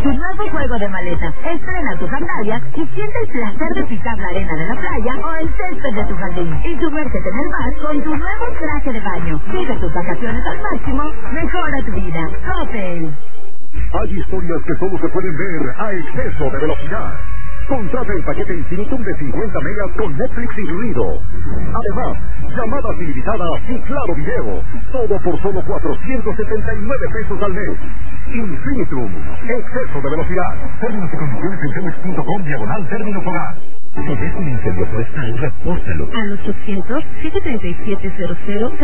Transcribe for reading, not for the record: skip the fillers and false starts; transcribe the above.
tu nuevo juego de maletas. Estrena tu sandalia y siente el placer de pisar la arena de la playa o el césped de tu jardín. Y sumérgete en el mar con tu nuevo traje de baño. Vive tus vacaciones al máximo. Mejora tu vida. Coppel. Hay historias que solo se pueden ver a exceso de velocidad. Contrata el paquete Infinitum de 50 megas con Netflix incluido. Además, llamadas ilimitadas y claro video. Todo por solo 479 pesos al mes. Infinitum, exceso de velocidad. Términos y condiciones en cemex.com/términos hogar. Si ves un incendio forestal, repórtalo al 800-737-00